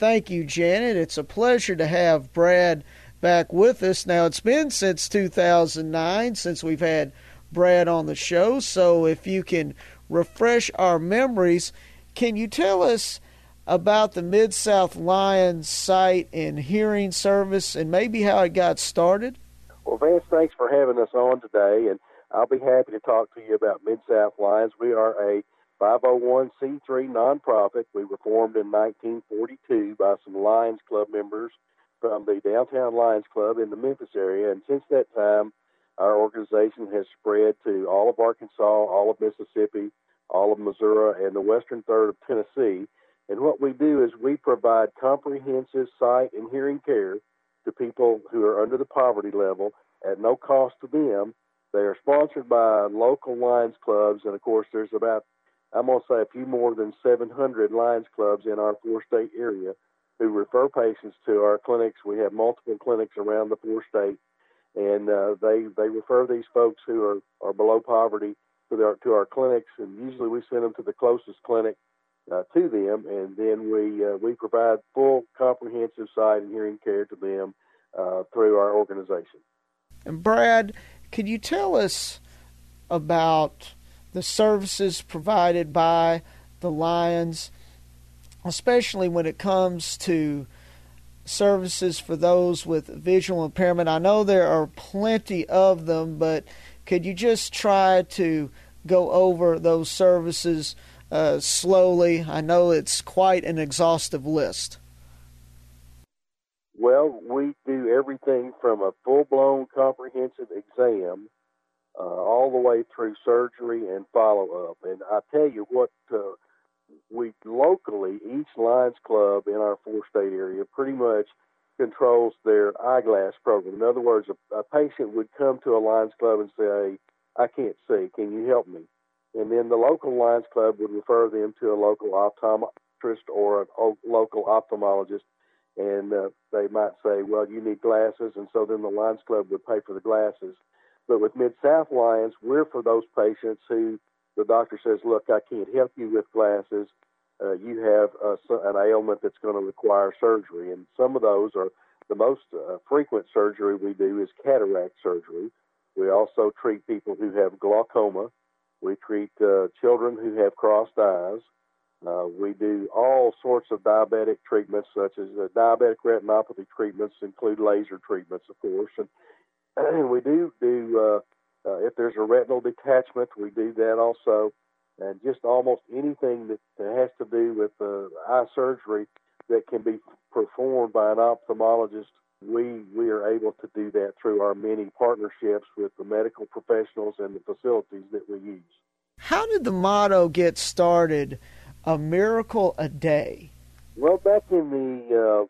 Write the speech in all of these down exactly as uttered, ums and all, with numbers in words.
Thank you, Janet. It's a pleasure to have Brad back with us. Now, it's been since two thousand nine since we've had Brad on the show, so if you can refresh our memories, can you tell us about the Mid-South Lions Sight and Hearing Service and maybe how it got started? Well, Vance, thanks for having us on today, and I'll be happy to talk to you about Mid-South Lions. We are a five oh one c three nonprofit. We were formed in nineteen forty-two by some Lions Club members from the Downtown Lions Club in the Memphis area, and since that time, our organization has spread to all of Arkansas, all of Mississippi, all of Missouri, and the western third of Tennessee. And what we do is we provide comprehensive sight and hearing care to people who are under the poverty level at no cost to them. They are sponsored by local Lions clubs, and of course there's about, I'm going to say, a few more than seven hundred Lions clubs in our four-state area who refer patients to our clinics. We have multiple clinics around the four-state, and uh, they they refer these folks who are, are below poverty to, their, to our clinics, and usually we send them to the closest clinic Uh, to them, and then we uh, we provide full comprehensive sight and hearing care to them uh, through our organization. And Brad, could you tell us about the services provided by the Lions, especially when it comes to services for those with visual impairment? I know there are plenty of them, but could you just try to go over those services Uh, slowly? I know it's quite an exhaustive list. Well, we do everything from a full-blown comprehensive exam uh, all the way through surgery and follow-up. And I tell you what, uh, we locally, each Lions Club in our four-state area pretty much controls their eyeglass program. In other words, a, a patient would come to a Lions Club and say, I can't see, can you help me? And then the local Lions Club would refer them to a local optometrist or a local ophthalmologist, and uh, they might say, well, you need glasses, and so then the Lions Club would pay for the glasses. But with Mid-South Lions, we're for those patients who the doctor says, look, I can't help you with glasses. Uh, you have a, an ailment that's going to require surgery, and some of those are the most uh, frequent surgery we do is cataract surgery. We also treat people who have glaucoma. We treat uh, children who have crossed eyes. Uh, we do all sorts of diabetic treatments, such as uh, diabetic retinopathy treatments, include laser treatments, of course. And, and we do do, uh, uh, if there's a retinal detachment, we do that also. And just almost anything that has to do with uh, eye surgery that can be performed by an ophthalmologist, we we are able to do that through our many partnerships with the medical professionals and the facilities that we use. How did the motto get started, a miracle a day? Well, back in the uh,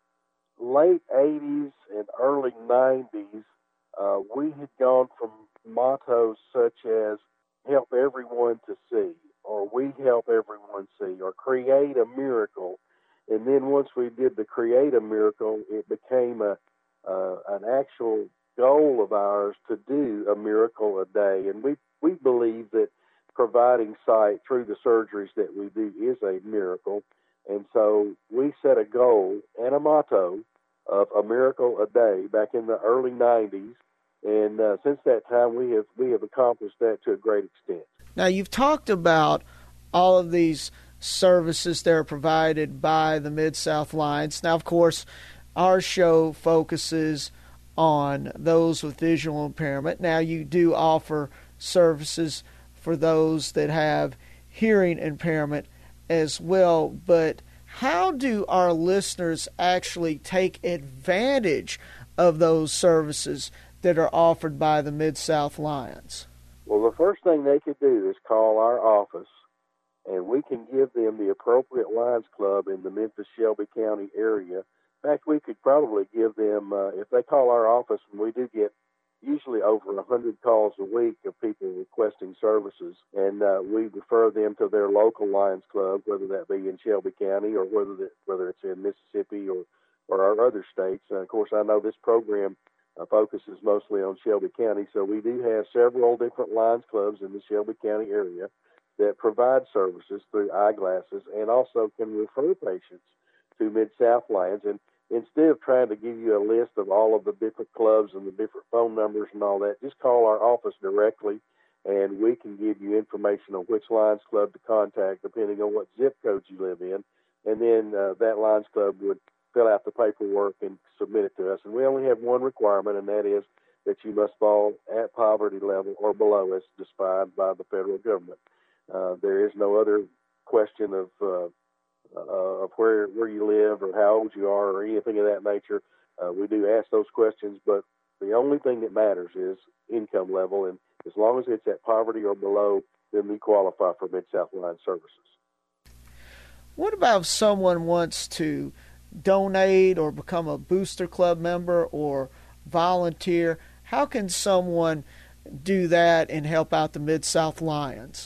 late eighties and early nineties, uh, we had gone from mottos such as help everyone to see, or we help everyone see, or create a miracle. And then once we did the create a miracle, it became a uh, an actual goal of ours to do a miracle a day. And we, we believe that providing sight through the surgeries that we do is a miracle. And so we set a goal and a motto of a miracle a day back in the early nineties. And uh, since that time, we have we have accomplished that to a great extent. Now, you've talked about all of these services that are provided by the Mid-South Lions. Now, of course, our show focuses on those with visual impairment. Now, you do offer services for those that have hearing impairment as well, but how do our listeners actually take advantage of those services that are offered by the Mid-South Lions? Well, the first thing they could do is call our office, and we can give them the appropriate Lions Club in the Memphis-Shelby County area. In fact, we could probably give them, uh, if they call our office, and we do get usually over one hundred calls a week of people requesting services, and uh, we refer them to their local Lions Club, whether that be in Shelby County or whether that, whether it's in Mississippi or, or our other states. And of course, I know this program uh, focuses mostly on Shelby County, so we do have several different Lions Clubs in the Shelby County area that provide services through eyeglasses and also can refer patients to Mid-South Lions. And instead of trying to give you a list of all of the different clubs and the different phone numbers and all that, just call our office directly, and we can give you information on which Lions Club to contact depending on what zip code you live in. And then uh, that Lions Club would fill out the paperwork and submit it to us. And we only have one requirement, and that is that you must fall at poverty level or below as defined by the federal government. Uh, there is no other question of uh, uh, of where where you live or how old you are or anything of that nature. Uh, we do ask those questions, but the only thing that matters is income level, and as long as it's at poverty or below, then we qualify for Mid-South Lions services. What about if someone wants to donate or become a Booster Club member or volunteer? How can someone do that and help out the Mid-South Lions?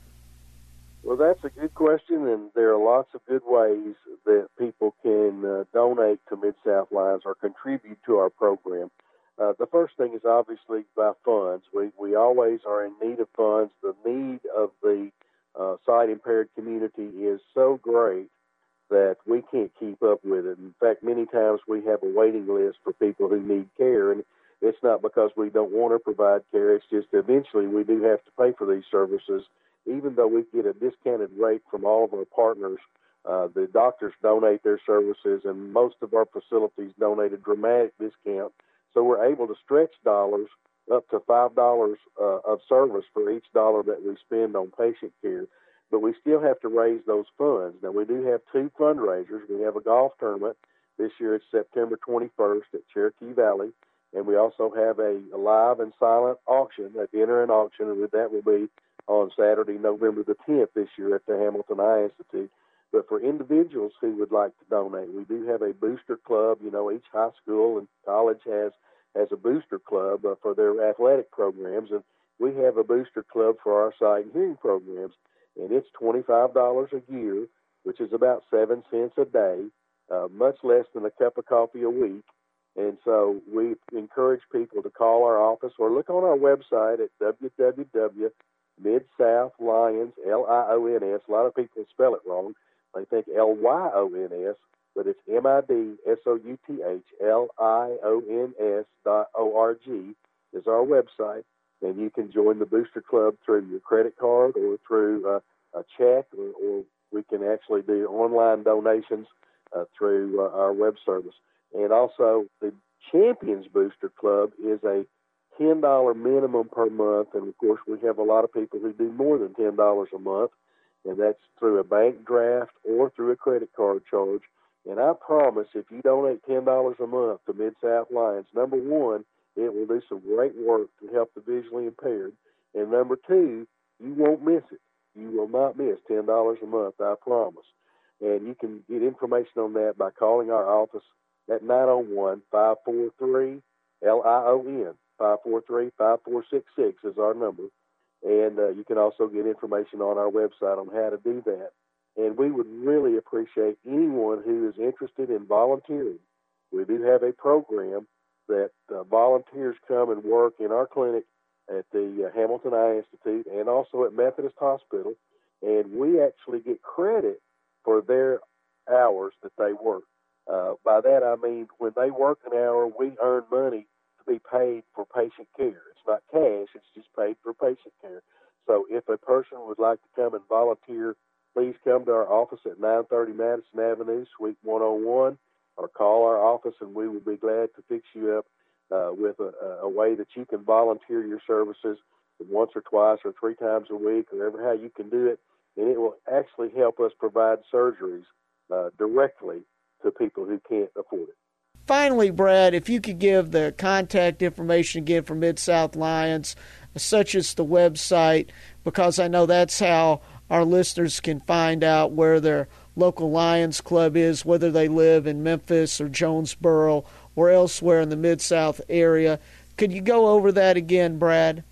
Well, that's a good question, and there are lots of good ways that people can uh, donate to Mid-South Lions or contribute to our program. Uh, the first thing is obviously by funds. We we always are in need of funds. The need of the uh, sight-impaired community is so great that we can't keep up with it. In fact, many times we have a waiting list for people who need care, and it's not because we don't want to provide care. It's just eventually we do have to pay for these services, even though we get a discounted rate from all of our partners. Uh, the doctors donate their services, and most of our facilities donate a dramatic discount. So we're able to stretch dollars up to five dollars uh, of service for each dollar that we spend on patient care. But we still have to raise those funds. Now, we do have two fundraisers. We have a golf tournament. This year it's September twenty-first at Cherokee Valley. And we also have a, a live and silent auction, a dinner and auction, and that will be on Saturday, November the tenth this year at the Hamilton Eye Institute. But for individuals who would like to donate, we do have a booster club. You know, each high school and college has, has a booster club uh, for their athletic programs. And we have a booster club for our sight and hearing programs. And it's twenty-five dollars a year, which is about seven cents a day, uh, much less than a cup of coffee a week. And so we encourage people to call our office or look on our website at w w w dot mid south lions, L I O N S. A lot of people spell it wrong. They think L Y O N S, but it's M I D S O U T H L I O N S dot O R G is our website. And you can join the Booster Club through your credit card or through uh, a check, or, or we can actually do online donations uh, through uh, our web service. And also, the Champions Booster Club is a ten dollars minimum per month. And, of course, we have a lot of people who do more than ten dollars a month, and that's through a bank draft or through a credit card charge. And I promise if you donate ten dollars a month to Mid-South Lions, number one, it will do some great work to help the visually impaired. And number two, you won't miss it. You will not miss ten dollars a month, I promise. And you can get information on that by calling our office at nine oh one, five four three, L I O N. five four three, five four six six is our number. And uh, you can also get information on our website on how to do that. And we would really appreciate anyone who is interested in volunteering. We do have a program that uh, volunteers come and work in our clinic at the uh, Hamilton Eye Institute and also at Methodist Hospital, and we actually get credit for their hours that they work. Uh, by that I mean when they work an hour, we earn money to be paid for patient care. It's not cash, it's just paid for patient care. So if a person would like to come and volunteer, please come to our office at nine thirty Madison Avenue, Suite one oh one, or call our office, and we will be glad to fix you up uh, with a, a way that you can volunteer your services once or twice or three times a week, or ever how you can do it, and it will actually help us provide surgeries uh, directly to people who can't afford it. Finally, Brad, if you could give the contact information again for Mid-South Lions, such as the website, because I know that's how our listeners can find out where their local Lions Club is, whether they live in Memphis or Jonesboro or elsewhere in the Mid-South area. Could you go over that again, Brad?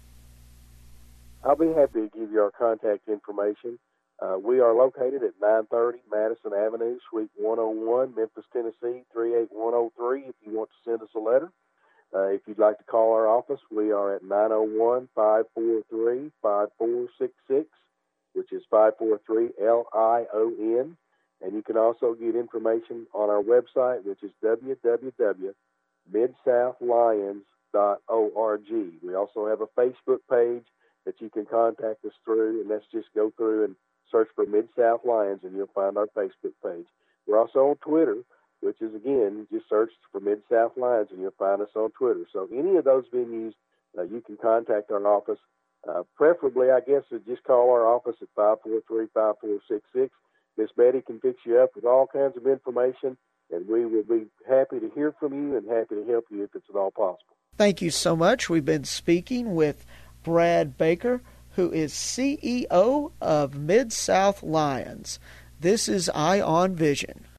I'll be happy to give you our contact information. Uh, we are located at nine thirty Madison Avenue, Suite one oh one, Memphis, Tennessee, three eight one oh three if you want to send us a letter. Uh, if you'd like to call our office, we are at nine oh one, five four three, five four six six, which is five four three L I O N. And you can also get information on our website, which is w w w dot mid south lions dot org. We also have a Facebook page that you can contact us through, and let's just go through and search for Mid-South Lions, and you'll find our Facebook page. We're also on Twitter, which is, again, just search for Mid-South Lions, and you'll find us on Twitter. So any of those venues, uh, you can contact our office. Uh, preferably, I guess, is just call our office at five four three, five four six six. Miss Betty can fix you up with all kinds of information, and we will be happy to hear from you and happy to help you if it's at all possible. Thank you so much. We've been speaking with Brad Baker, who is C E O of Mid-South Lions. This is Eye on Vision.